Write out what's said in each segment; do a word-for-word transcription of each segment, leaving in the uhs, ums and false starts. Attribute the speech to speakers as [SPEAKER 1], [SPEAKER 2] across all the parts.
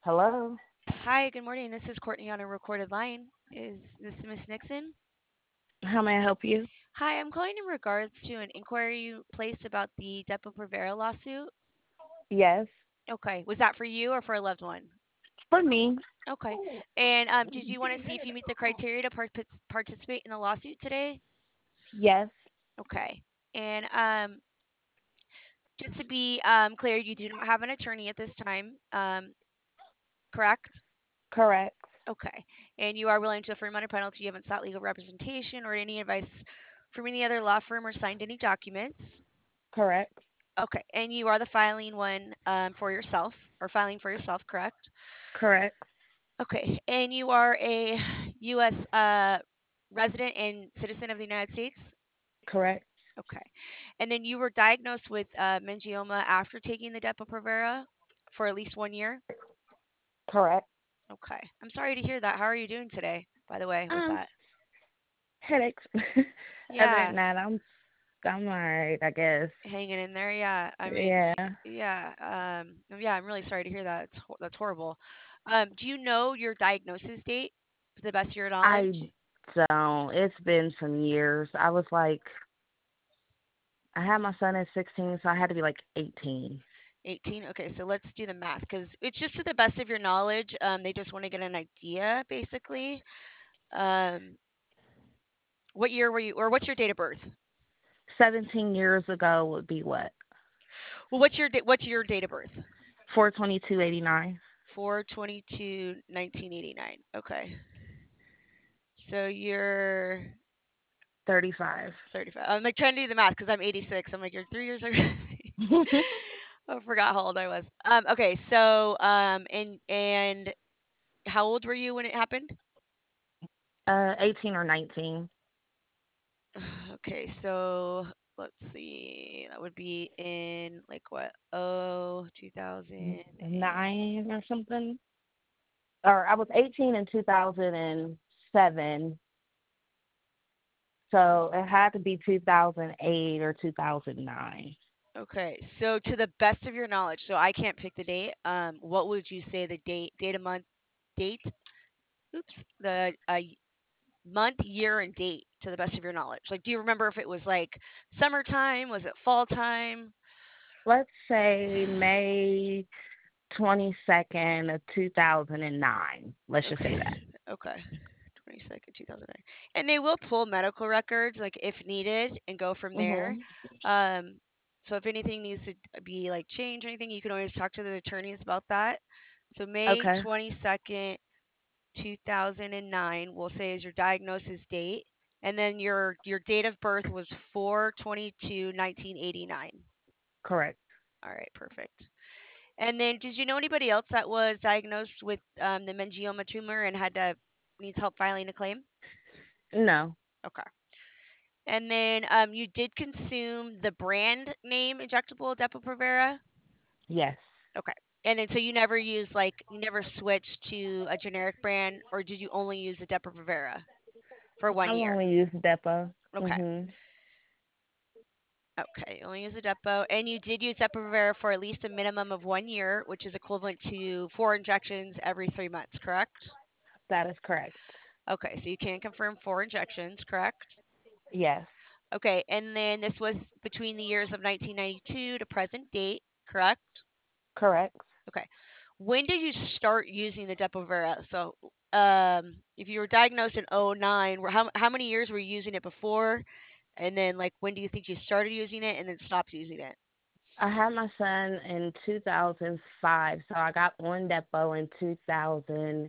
[SPEAKER 1] Hello.
[SPEAKER 2] Hi, good morning. This is Courtney on a recorded line. Is this Miss Nixon?
[SPEAKER 1] How may I help you?
[SPEAKER 2] Hi, I'm calling in regards to an inquiry you placed about the Depo Provera lawsuit.
[SPEAKER 1] Yes.
[SPEAKER 2] Okay, was that for you or for a loved one?
[SPEAKER 1] For me.
[SPEAKER 2] Okay, and um, did you want to see if you meet the criteria to part- participate in the lawsuit today?
[SPEAKER 1] Yes.
[SPEAKER 2] Okay, and um, just to be um, clear, you do not have an attorney at this time, um, correct?
[SPEAKER 1] Correct.
[SPEAKER 2] Okay. And you are willing to affirm under penalty you haven't sought legal representation or any advice from any other law firm or signed any documents.
[SPEAKER 1] Correct.
[SPEAKER 2] Okay. And you are the filing one um, for yourself or filing for yourself, correct?
[SPEAKER 1] Correct.
[SPEAKER 2] Okay. And you are a U S uh, resident and citizen of the United States?
[SPEAKER 1] Correct.
[SPEAKER 2] Okay. And then you were diagnosed with uh, meningioma after taking the Depo-Provera for at least one year?
[SPEAKER 1] Correct.
[SPEAKER 2] Okay. I'm sorry to hear that. How are you doing today, by the way, with
[SPEAKER 1] Um,
[SPEAKER 2] that?
[SPEAKER 1] headaches. Other than
[SPEAKER 2] Yeah.
[SPEAKER 1] that, I'm I'm alright, I guess.
[SPEAKER 2] Hanging in there, yeah. I mean,
[SPEAKER 1] Yeah.
[SPEAKER 2] yeah, um, yeah. I'm really sorry to hear that. It's, ho- that's horrible. Um, do you know your diagnosis date to the best of your
[SPEAKER 1] I
[SPEAKER 2] knowledge?
[SPEAKER 1] don't. It's been some years. I was like, I had my son at sixteen, so I had to be like eighteen.
[SPEAKER 2] eighteen. Okay, so let's do the math because it's just to the best of your knowledge. Um, they just want to get an idea, basically. Um, what year were you, or what's your date of birth?
[SPEAKER 1] seventeen years ago would be what?
[SPEAKER 2] Well, what's your da- what's your date of birth?
[SPEAKER 1] four twenty-two eighty-nine.
[SPEAKER 2] four twenty-two nineteen eighty-nine. Okay, so you're
[SPEAKER 1] thirty-five.
[SPEAKER 2] thirty-five. I'm like trying to do the math because I'm eighty-six. I'm like, you're three years. I forgot how old I was. Um, okay, so um, and and how old were you when it happened?
[SPEAKER 1] uh, eighteen or nineteen.
[SPEAKER 2] Okay, so let's see. That would be in like what? Oh, two thousand and
[SPEAKER 1] Nine or something. Or I was eighteen in two thousand seven, so it had to be two thousand eight or two thousand nine.
[SPEAKER 2] okay. So to the best of your knowledge, so I can't pick the date. Um, what would you say the date, date of month, date? Oops, the uh, month, year, and date to the best of your knowledge. Like, do you remember if it was like summertime? Was it fall time?
[SPEAKER 1] Let's say May twenty-second of two thousand nine. Let's just say
[SPEAKER 2] Okay.
[SPEAKER 1] that.
[SPEAKER 2] Okay. twenty-second, two thousand nine. And they will pull medical records like if needed and go from there.
[SPEAKER 1] Mhm.
[SPEAKER 2] Um so if anything needs to be like changed or anything, you can always talk to the attorneys about that. So May
[SPEAKER 1] Okay.
[SPEAKER 2] twenty-second, two thousand nine, we'll say is your diagnosis date. And then your your date of birth was four twenty-two nineteen eighty-nine.
[SPEAKER 1] Correct.
[SPEAKER 2] All right, perfect. And then, did you know anybody else that was diagnosed with um, the meningioma tumor and had to needs help filing a claim?
[SPEAKER 1] No.
[SPEAKER 2] Okay. And then, um, you did consume the brand name injectable Depo-Provera.
[SPEAKER 1] Yes.
[SPEAKER 2] Okay. And then, so you never used like you never switched to a generic brand, or did you only use the Depo-Provera for one
[SPEAKER 1] I've
[SPEAKER 2] year?
[SPEAKER 1] only used Depo.
[SPEAKER 2] Okay.
[SPEAKER 1] Mhm.
[SPEAKER 2] Okay. You only use a Depo, and you did use Depo-Provera for at least a minimum of one year, which is equivalent to four injections every three months. Correct?
[SPEAKER 1] That is correct.
[SPEAKER 2] Okay, so you can confirm four injections, correct?
[SPEAKER 1] Yes.
[SPEAKER 2] Okay, and then this was between the years of nineteen ninety-two to present date, correct?
[SPEAKER 1] Correct.
[SPEAKER 2] Okay. When did you start using the Depo-Provera? So, um, if you were diagnosed in oh 09, were- how how many years were you using it before? And then, like, when do you think you started using it and then stopped using it?
[SPEAKER 1] I had my son in two thousand five, so I got on Depo in two thousand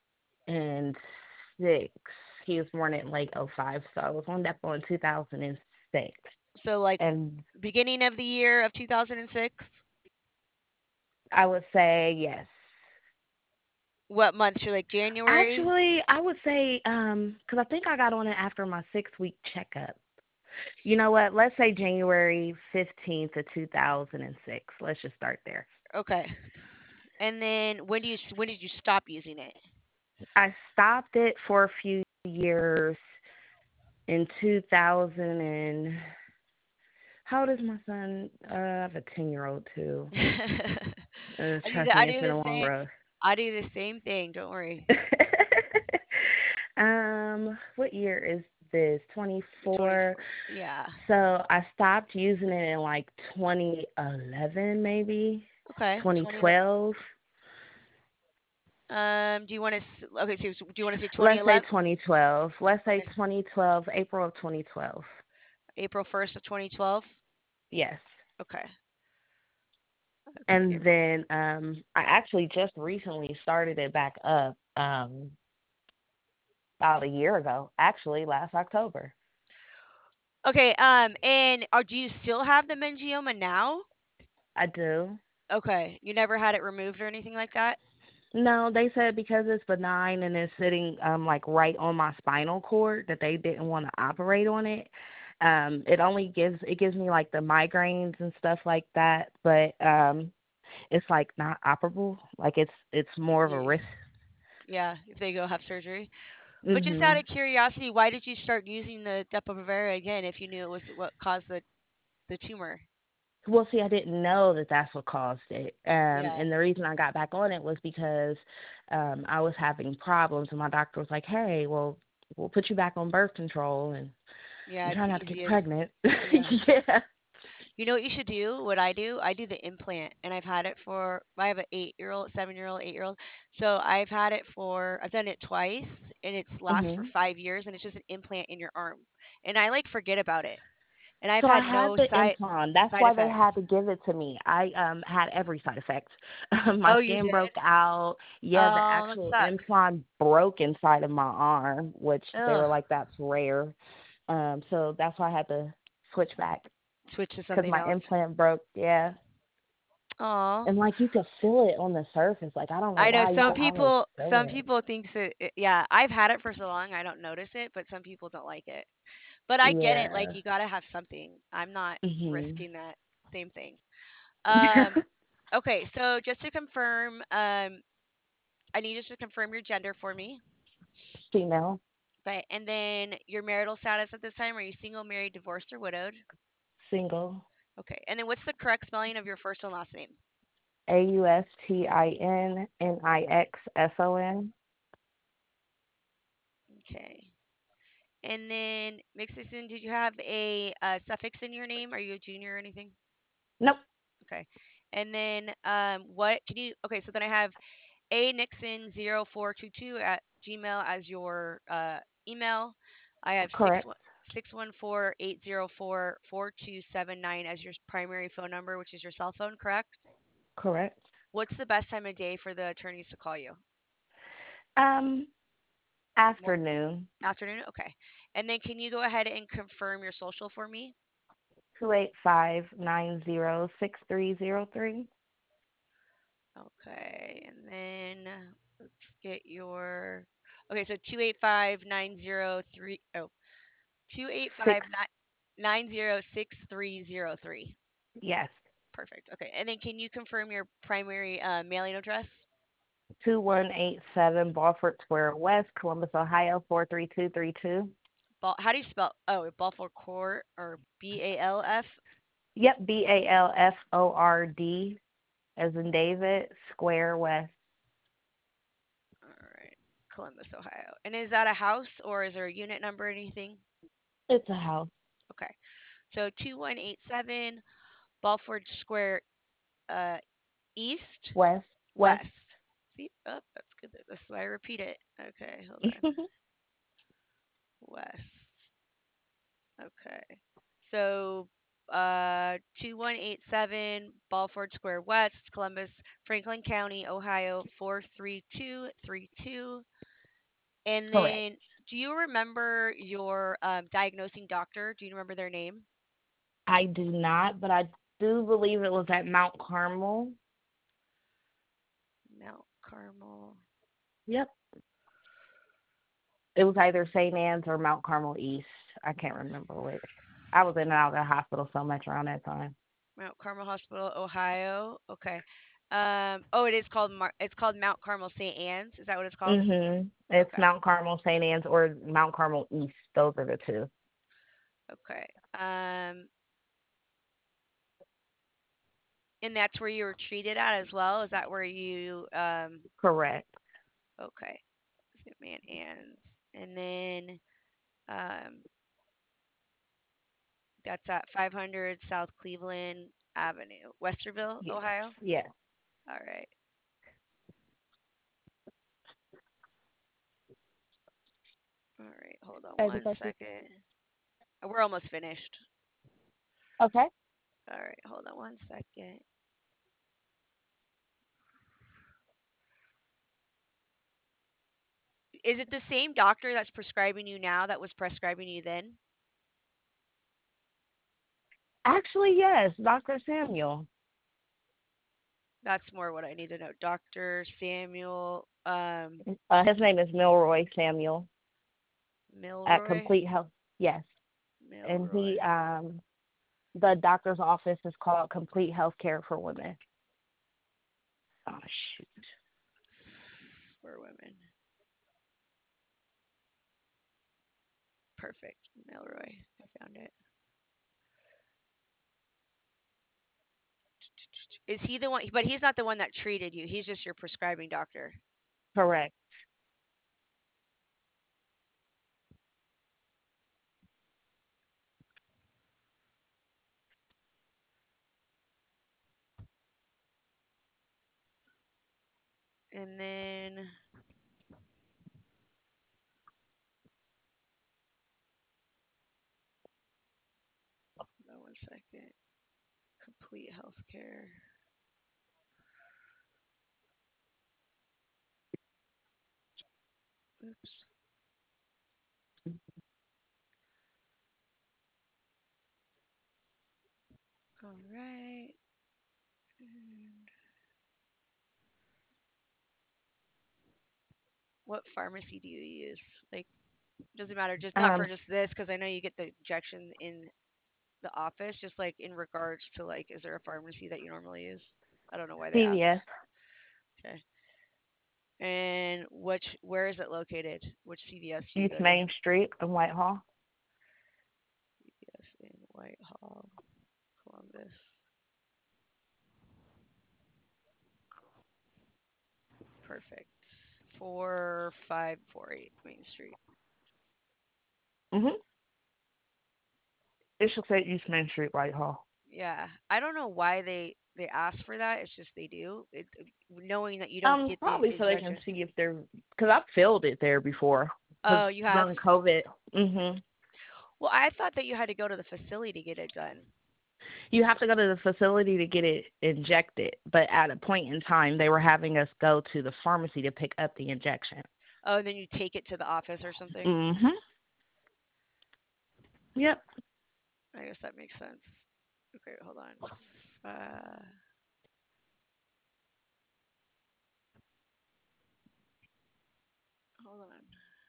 [SPEAKER 1] six. He was born in like oh five, so I was on Depo in two thousand six.
[SPEAKER 2] So, like,
[SPEAKER 1] And
[SPEAKER 2] beginning of the year of two thousand six?
[SPEAKER 1] I would say yes.
[SPEAKER 2] What month? Should like January?
[SPEAKER 1] Actually, I would say um, because I think I got on it after my six week checkup. You know what? Let's say January fifteenth of two thousand six. Let's just start there.
[SPEAKER 2] Okay. And then when do you when did you stop using it?
[SPEAKER 1] I stopped it for a few years in two thousand and how old is my son? Uh, I have a ten year old too. Uh,
[SPEAKER 2] I knew
[SPEAKER 1] trust
[SPEAKER 2] that. I
[SPEAKER 1] me, it's
[SPEAKER 2] knew
[SPEAKER 1] been
[SPEAKER 2] the
[SPEAKER 1] a long
[SPEAKER 2] same.
[SPEAKER 1] road.
[SPEAKER 2] I do the same thing. Don't worry.
[SPEAKER 1] um, what year is this? twenty-four.
[SPEAKER 2] twenty-four. Yeah.
[SPEAKER 1] So I stopped using it in like twenty eleven, maybe
[SPEAKER 2] Okay. twenty.
[SPEAKER 1] twenty twelve.
[SPEAKER 2] Um. Do you want to? Okay. So so do you want to say
[SPEAKER 1] Let's say
[SPEAKER 2] twenty eleven?
[SPEAKER 1] twenty twelve. Let's say
[SPEAKER 2] Okay.
[SPEAKER 1] twenty twelve, April of twenty twelve.
[SPEAKER 2] April first of twenty twelve.
[SPEAKER 1] Yes.
[SPEAKER 2] Okay. Okay.
[SPEAKER 1] And
[SPEAKER 2] April.
[SPEAKER 1] then um I actually just recently started it back up um about a year ago, actually last October.
[SPEAKER 2] Okay. Um. And are do you still have the meningioma now?
[SPEAKER 1] I do.
[SPEAKER 2] Okay. You never had it removed or anything like that?
[SPEAKER 1] No, they said because it's benign and it's sitting um like right on my spinal cord that they didn't want to operate on it. Um it only gives it gives me like the migraines and stuff like that, but um it's like not operable. Like it's it's more of a
[SPEAKER 2] Yeah.
[SPEAKER 1] risk.
[SPEAKER 2] Yeah. If they go have surgery. But just out
[SPEAKER 1] Mhm.
[SPEAKER 2] of curiosity, why did you start using the Depo-Provera again if you knew it was what caused the the tumor?
[SPEAKER 1] Well, see, I didn't know that that's what caused it. Um,
[SPEAKER 2] Yeah.
[SPEAKER 1] and the reason I got back on it was because um, I was having problems, and my doctor was like, "Hey, well, we'll put you back on birth control and,
[SPEAKER 2] Yeah.
[SPEAKER 1] and
[SPEAKER 2] It's
[SPEAKER 1] try
[SPEAKER 2] the
[SPEAKER 1] not to get
[SPEAKER 2] easiest.
[SPEAKER 1] pregnant."
[SPEAKER 2] Yeah.
[SPEAKER 1] Yeah.
[SPEAKER 2] You know what you should do? What I do? I do the implant, and I've had it for. I have an eight-year-old, seven-year-old, eight-year-old. So I've had it for. I've done it twice, and it's lasts for
[SPEAKER 1] Mhm.
[SPEAKER 2] five years, and it's just an implant in your arm. And I like forget about it, and I've
[SPEAKER 1] So I
[SPEAKER 2] had
[SPEAKER 1] had
[SPEAKER 2] no
[SPEAKER 1] the
[SPEAKER 2] side
[SPEAKER 1] implant. That's
[SPEAKER 2] side
[SPEAKER 1] why they
[SPEAKER 2] effects.
[SPEAKER 1] had to give it to me. I um had every side effect. My
[SPEAKER 2] Oh, you
[SPEAKER 1] skin
[SPEAKER 2] did?
[SPEAKER 1] broke out. Yeah, the
[SPEAKER 2] Oh, that
[SPEAKER 1] actual
[SPEAKER 2] sucks.
[SPEAKER 1] implant broke inside of my arm, which they were
[SPEAKER 2] Ugh.
[SPEAKER 1] like, "That's rare." Um, so that's why I had to switch back
[SPEAKER 2] Switch to
[SPEAKER 1] because
[SPEAKER 2] something
[SPEAKER 1] my
[SPEAKER 2] else.
[SPEAKER 1] implant broke. Yeah,
[SPEAKER 2] Oh.
[SPEAKER 1] and like you could feel it on the surface. Like I don't know
[SPEAKER 2] I know
[SPEAKER 1] why you
[SPEAKER 2] some
[SPEAKER 1] can almost
[SPEAKER 2] people
[SPEAKER 1] feel
[SPEAKER 2] some
[SPEAKER 1] it.
[SPEAKER 2] people think that it, yeah, I've had it for so long I don't notice it, but some people don't like it. But I get it, like
[SPEAKER 1] Yeah.
[SPEAKER 2] you got to have something. I'm not
[SPEAKER 1] Mhm.
[SPEAKER 2] risking that same thing. Um okay, so just to confirm, um I need you to confirm your gender for me.
[SPEAKER 1] Female,
[SPEAKER 2] Okay, and then your marital status at this time. Are you single, married, divorced, or widowed?
[SPEAKER 1] single.
[SPEAKER 2] Okay, and then what's the correct spelling of your first and last name?
[SPEAKER 1] A U S T I N N I X S O N.
[SPEAKER 2] Okay. And then, Mixison, did you have a uh, suffix in your name? Are you a junior or anything?
[SPEAKER 1] Nope.
[SPEAKER 2] Okay. And then, um, what can you? Okay, so then I have a nixon zero four two two at gmail as your uh, email. I have six
[SPEAKER 1] Correct.
[SPEAKER 2] one six one four eight zero four four two seven nine as your primary phone number, which is your cell phone, correct?
[SPEAKER 1] Correct.
[SPEAKER 2] What's the best time of day for the attorneys to call you?
[SPEAKER 1] Um,
[SPEAKER 2] More
[SPEAKER 1] afternoon.
[SPEAKER 2] afternoon? Okay. And then can you go ahead and confirm your social for me?
[SPEAKER 1] Two eight five nine zero six three zero three.
[SPEAKER 2] Okay, and then let's get your. Okay, so two eight five nine zero three oh two eight five
[SPEAKER 1] Six.
[SPEAKER 2] nine nine zero six three zero three.
[SPEAKER 1] Yes.
[SPEAKER 2] Perfect. Okay, and then can you confirm your primary uh, mailing address?
[SPEAKER 1] Two one eight seven Balford Square West, Columbus, Ohio four three two three two.
[SPEAKER 2] Bal- How do you spell? Oh, Balfour Court or B A L F?
[SPEAKER 1] Yep. B A L F O R D as in David Square West.
[SPEAKER 2] All right, Columbus, Ohio. And is that a house or is there a unit number or anything?
[SPEAKER 1] It's a house.
[SPEAKER 2] Okay, so two one eight seven Balfour Square uh, East.
[SPEAKER 1] West. West.
[SPEAKER 2] West. See, oh, that's good. That's why I repeat it. Okay, hold on. West. Okay. So, uh, two one eight seven Balford Square West, Columbus, Franklin County, Ohio, four three two three two. And
[SPEAKER 1] Correct.
[SPEAKER 2] then, do you remember your um, diagnosing doctor? Do you remember their name?
[SPEAKER 1] I do not, but I do believe it was at Mount Carmel.
[SPEAKER 2] Mount Carmel.
[SPEAKER 1] Yep. It was either Saint Anne's or Mount Carmel East. I can't remember which. I was in and out of the hospital so much around that time.
[SPEAKER 2] Mount Carmel Hospital, Ohio. Okay. Um, oh, it is called Mar- it's called Mount Carmel Saint Anne's. Is that what it's called?
[SPEAKER 1] Mhm. It's
[SPEAKER 2] Okay.
[SPEAKER 1] Mount Carmel Saint Anne's or Mount Carmel East. Those are the two.
[SPEAKER 2] Okay. Um, And that's where you were treated at as well? Is that where you um
[SPEAKER 1] Correct.
[SPEAKER 2] okay. St. Man Ann's. And then um that's at five hundred South Cleveland Avenue, Westerville,
[SPEAKER 1] Yes.
[SPEAKER 2] Ohio.
[SPEAKER 1] Yes.
[SPEAKER 2] All right. All right. Hold on
[SPEAKER 1] Other
[SPEAKER 2] one
[SPEAKER 1] questions?
[SPEAKER 2] second. We're almost finished.
[SPEAKER 1] Okay.
[SPEAKER 2] All right. Hold on one second. Is it the same doctor that's prescribing you now that was prescribing you then?
[SPEAKER 1] Actually, yes, Doctor Samuel.
[SPEAKER 2] That's more what I need to know. Doctor Samuel um
[SPEAKER 1] Uh, his name is Milroy Samuel at
[SPEAKER 2] Milroy.
[SPEAKER 1] Complete Health. Yes, and
[SPEAKER 2] Milroy
[SPEAKER 1] he um the doctor's office is called Complete Health Care for Women. Oh shoot.
[SPEAKER 2] for women. Perfect. Milroy. I found it. Is he the one? But he's not the one that treated you. He's just your prescribing doctor.
[SPEAKER 1] Correct.
[SPEAKER 2] And then, hold on one second. Complete healthcare. Oops. All right. And what pharmacy do you use? Like, doesn't matter. Just not
[SPEAKER 1] Um,
[SPEAKER 2] for just this, because I know you get the injection in the office. Just like in regards to like, is there a pharmacy that you normally use? I don't know why they ask.
[SPEAKER 1] C V S
[SPEAKER 2] Okay. And which, where is it located? Which C V S do you
[SPEAKER 1] East
[SPEAKER 2] go to?
[SPEAKER 1] Main Street in Whitehall.
[SPEAKER 2] Yes, in Whitehall, Columbus. Perfect. Four five four eight Main Street.
[SPEAKER 1] Mhm. It should say East Main Street, Whitehall.
[SPEAKER 2] Yeah, I don't know why they they ask for that. It's just they do. It, knowing that you don't
[SPEAKER 1] Um,
[SPEAKER 2] get the
[SPEAKER 1] probably so they can
[SPEAKER 2] injection.
[SPEAKER 1] see if they're because I've filled it there before. Because
[SPEAKER 2] Oh, you have.
[SPEAKER 1] during COVID, mhm,
[SPEAKER 2] Well, I thought that you had to go to the facility to get it done.
[SPEAKER 1] you have to go to the facility to get it injected. But at a point in time, they were having us go to the pharmacy to pick up the injection.
[SPEAKER 2] Oh, and then you take it to the office or something.
[SPEAKER 1] Mhm. Yep.
[SPEAKER 2] I guess that makes sense. Okay, hold on. Uh, hold on.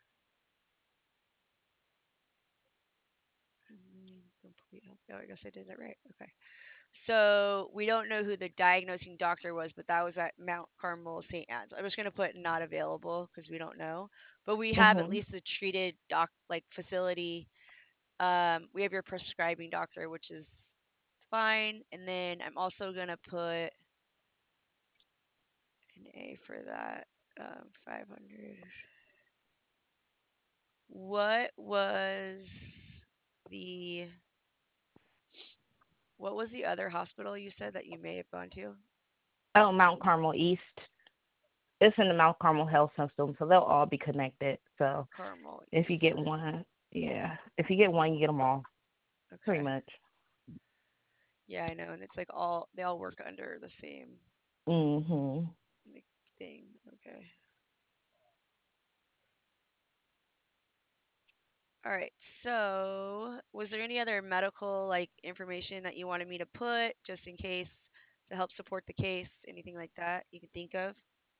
[SPEAKER 2] Complete health. Oh, I guess I did it right. Okay. So we don't know who the diagnosing doctor was, but that was at Mount Carmel Saint Anne's. I'm just going to put not available because we don't know. But we have at
[SPEAKER 1] Mhm.
[SPEAKER 2] least a treated doc like facility. Um, we have your prescribing doctor, which is fine. And then I'm also going to put an A for that. Um, five hundred. What was the what was the other hospital you said that you may have gone to?
[SPEAKER 1] Oh, Mount Carmel East. It's in the Mount Carmel Health System, so they'll all be connected. So
[SPEAKER 2] Carmel
[SPEAKER 1] if you get
[SPEAKER 2] East.
[SPEAKER 1] one, yeah, if you get one, you get them all, pretty
[SPEAKER 2] Okay.
[SPEAKER 1] much.
[SPEAKER 2] Yeah, I know, and it's like all they all work under the same
[SPEAKER 1] Mhm.
[SPEAKER 2] like thing. Okay. All right. So, was there any other medical like information that you wanted me to put just in case to help support the case? Anything like that you can think of?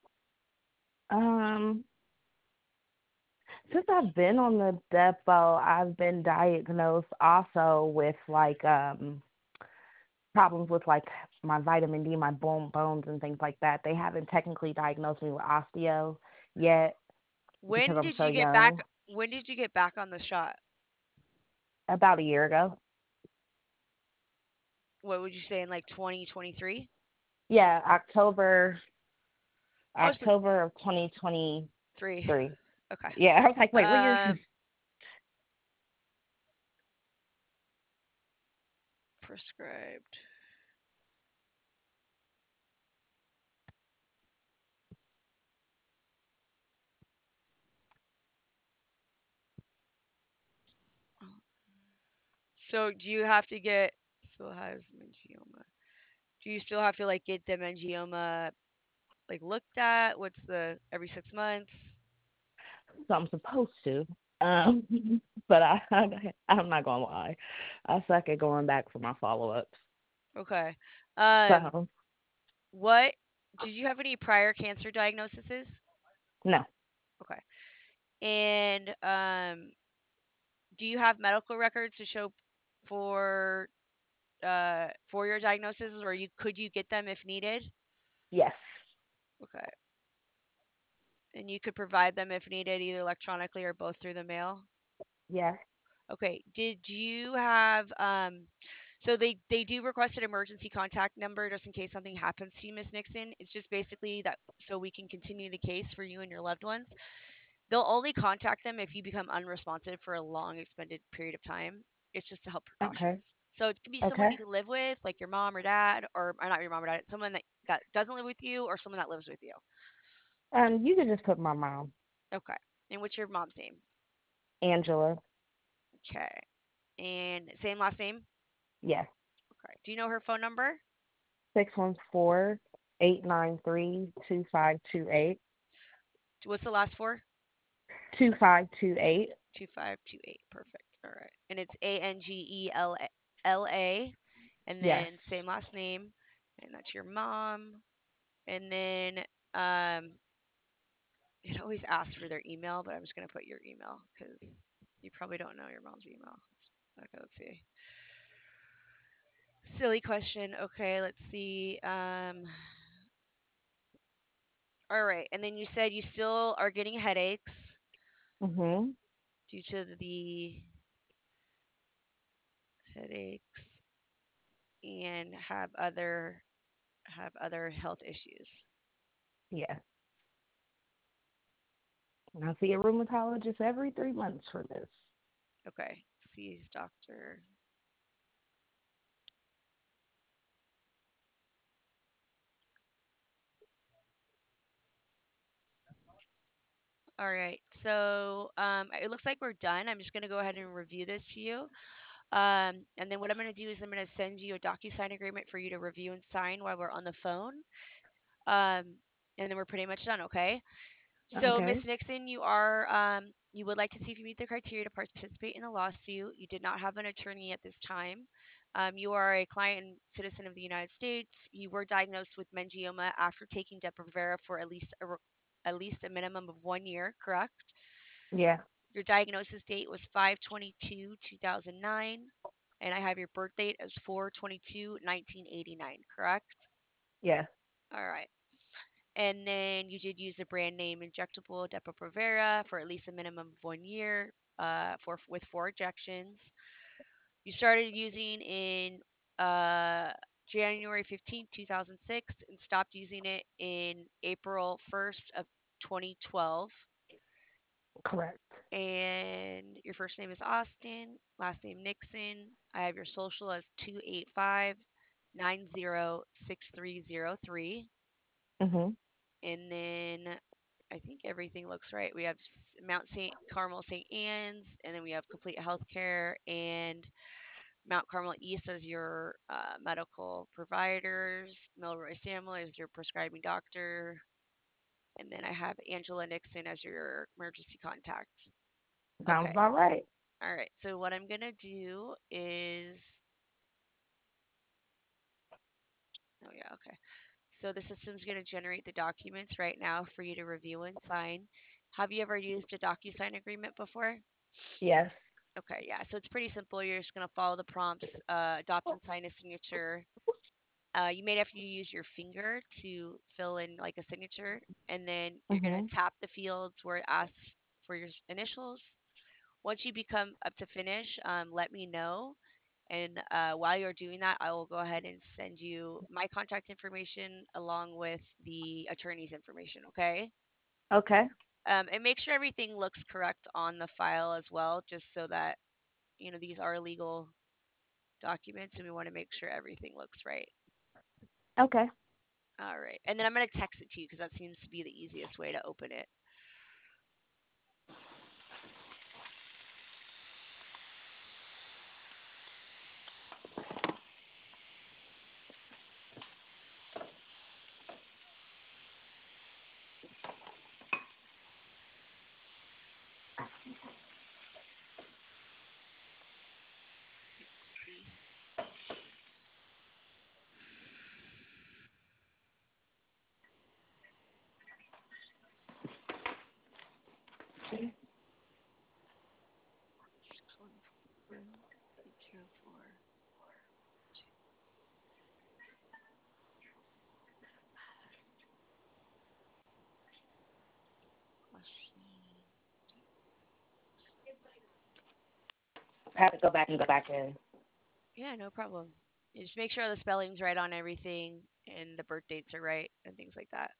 [SPEAKER 1] Um, since I've been on the depot, I've been diagnosed also with like um problems with like my vitamin D, my bone bones and things like that. They haven't technically diagnosed me with osteo yet because
[SPEAKER 2] When
[SPEAKER 1] I'm
[SPEAKER 2] did
[SPEAKER 1] so
[SPEAKER 2] you get back?
[SPEAKER 1] young.
[SPEAKER 2] When did you get back on the shot?
[SPEAKER 1] About a year ago.
[SPEAKER 2] What would you say in like twenty twenty-three?
[SPEAKER 1] Yeah, October
[SPEAKER 2] Oh, so
[SPEAKER 1] October of twenty
[SPEAKER 2] three.
[SPEAKER 1] twenty-three.
[SPEAKER 2] Okay.
[SPEAKER 1] Yeah, I was like, wait, what year is this?
[SPEAKER 2] Um, prescribed. So do you have to get still has meningioma? Do you still have to like get the meningioma like looked at? What's the every six months?
[SPEAKER 1] So I'm supposed to. Um, but I, I'm not gonna lie, I suck at going back for my follow-ups.
[SPEAKER 2] Okay. Um,
[SPEAKER 1] So
[SPEAKER 2] what did you have any prior cancer diagnoses?
[SPEAKER 1] no,
[SPEAKER 2] Okay. And um, do you have medical records to show for uh for your diagnosis, or you could you get them if needed?
[SPEAKER 1] yes,
[SPEAKER 2] Okay. And you could provide them if needed, either electronically or both through the mail.
[SPEAKER 1] yes,
[SPEAKER 2] Okay. Did you have um so they they do request an emergency contact number just in case something happens to you, Miss Nixon. It's just basically that so we can continue the case for you and your loved ones. They'll only contact them if you become unresponsive for a long extended period of time. It's just to help
[SPEAKER 1] okay,
[SPEAKER 2] precautions. So it could be someone
[SPEAKER 1] okay.
[SPEAKER 2] you live with, like your mom or dad, or, or not your mom or dad, someone that, that doesn't live with you, or someone that lives with you.
[SPEAKER 1] Um, you could just put my mom,
[SPEAKER 2] Okay. And what's your mom's name?
[SPEAKER 1] Angela.
[SPEAKER 2] Okay. And same last name?
[SPEAKER 1] Yes,
[SPEAKER 2] Okay. Do you know her phone number?
[SPEAKER 1] six one four eight nine three two five two eight.
[SPEAKER 2] What's the last four?
[SPEAKER 1] Two five two eight.
[SPEAKER 2] two five two eight. Perfect. All right. And it's A N G E L L A. And
[SPEAKER 1] Yes.
[SPEAKER 2] then same last name. And that's your mom. And then um, it always asks for their email, but I'm just going to put your email because you probably don't know your mom's email. Okay, let's see. Silly question. Okay, let's see. Um, all right. And then you said you still are getting headaches
[SPEAKER 1] Mhm.
[SPEAKER 2] due to the headaches and have other have other health issues.
[SPEAKER 1] Yes. And I see a rheumatologist every three months for this.
[SPEAKER 2] Okay. See doctor. All right. So um, it looks like we're done. I'm just going to go ahead and review this to you. Um, and then what I'm going to do is I'm going to send you a DocuSign agreement for you to review and sign while we're on the phone. Um, and then we're pretty much done. Okay. So,
[SPEAKER 1] Okay.
[SPEAKER 2] Miss Nixon, you are um, you would like to see if you meet the criteria to participate in the lawsuit. You did not have an attorney at this time. Um, you are a client and citizen of the United States. You were diagnosed with meningioma after taking Depo-Provera for at least a, at least a minimum of one year, correct?
[SPEAKER 1] Yeah.
[SPEAKER 2] Your diagnosis date was five twenty-two two thousand nine, and I have your birth date as four twenty-two nineteen eighty-nine, correct?
[SPEAKER 1] Yeah.
[SPEAKER 2] All right. And then you did use the brand name injectable Depo-Provera for at least a minimum of one year uh, for with four injections. You started using in uh, January fifteenth, two thousand six, and stopped using it in April first of twenty twelve.
[SPEAKER 1] Correct.
[SPEAKER 2] And your first name is Austin, last name Nixon. I have your social as two eight five nine zero six three zero three.
[SPEAKER 1] Mhm.
[SPEAKER 2] And then I think everything looks right. We have Mount Saint Carmel Saint Anne's, and then we have Complete Healthcare and Mount Carmel East as your uh, medical providers. Milroy Samuel as your prescribing doctor, and then I have Angela Nixon as your emergency contact.
[SPEAKER 1] Sounds
[SPEAKER 2] Okay.
[SPEAKER 1] about right.
[SPEAKER 2] All right. So what I'm gonna do is, oh yeah, okay. So the system's gonna generate the documents right now for you to review and sign. Have you ever used a DocuSign agreement before?
[SPEAKER 1] Yes.
[SPEAKER 2] Okay, yeah. So it's pretty simple. You're just gonna follow the prompts, uh, adopt and sign a signature. Uh, you may have to use your finger to fill in like a signature, and then you're gonna
[SPEAKER 1] Mhm.
[SPEAKER 2] tap the fields where it asks for your initials. Once you become up to finish, um, let me know, And uh, while you're doing that, I will go ahead and send you my contact information along with the attorney's information. Okay.
[SPEAKER 1] Okay.
[SPEAKER 2] Um, and make sure everything looks correct on the file as well, just so that you know these are legal documents, and we want to make sure everything looks right.
[SPEAKER 1] Okay.
[SPEAKER 2] All right. And then I'm going to text it to you because that seems to be the easiest way to open it. Let's see. six one four eight zero four. Question.
[SPEAKER 1] I have to go back and go back in.
[SPEAKER 2] Yeah, no problem. You just make sure the spelling's right on everything and the birth dates are right and things like that.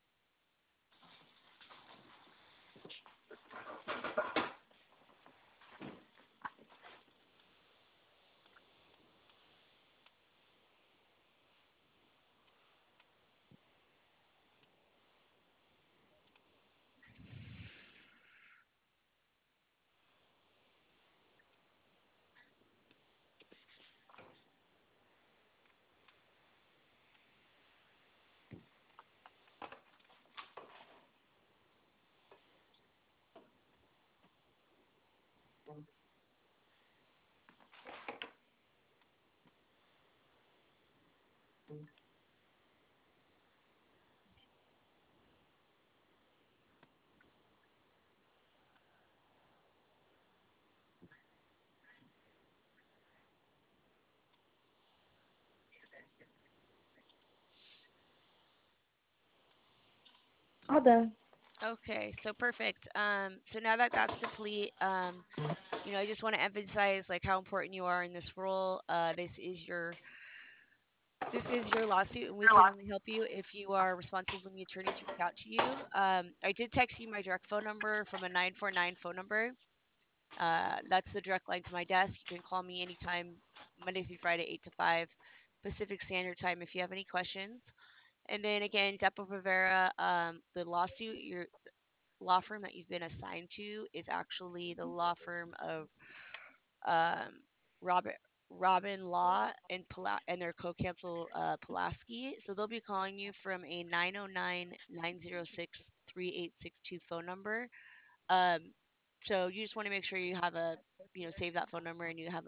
[SPEAKER 1] All done.
[SPEAKER 2] Okay, so perfect. Um, so now that that's complete, um, you know, I just want to emphasize like how important you are in this role. Uh, this is your this is your lawsuit, and we can only help you if you are responsible when the attorneys reach out to you. Um, I did text you my direct phone number from a nine four nine phone number. Uh, that's the direct line to my desk. You can call me anytime, Monday through Friday, eight to five Pacific Standard Time, if you have any questions. And then again, Depo Rivera, um, the lawsuit, your law firm that you've been assigned to is actually the law firm of um, Robert Robin Law and Pula- and their co-counsel uh, Pulaski. So they'll be calling you from a nine oh nine, nine oh six, three eight six two phone number. Um, so you just want to make sure you have a, you know, save that phone number and you have a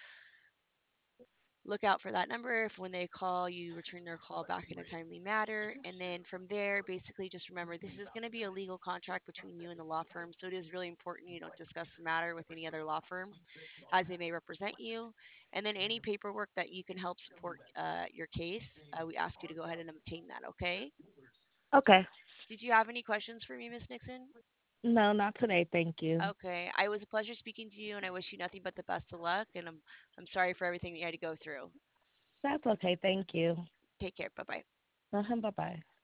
[SPEAKER 2] look out for that number. If when they call, you return their call back in a timely manner. And then from there, basically just remember this is going to be a legal contract between you and the law firm. So it is really important you don't discuss the matter with any other law firm as they may represent you. And then any paperwork that you can help support uh, your case, uh, we ask you to go ahead and obtain that. Okay.
[SPEAKER 1] Okay.
[SPEAKER 2] Did you have any questions for me, Miss Nixon?
[SPEAKER 1] No, not today. Thank you.
[SPEAKER 2] Okay. I was a pleasure speaking to you, and I wish you nothing but the best of luck. And I'm I'm sorry for everything that you had to go through.
[SPEAKER 1] That's okay. Thank you.
[SPEAKER 2] Take care. Bye bye.
[SPEAKER 1] Uh-huh, bye bye.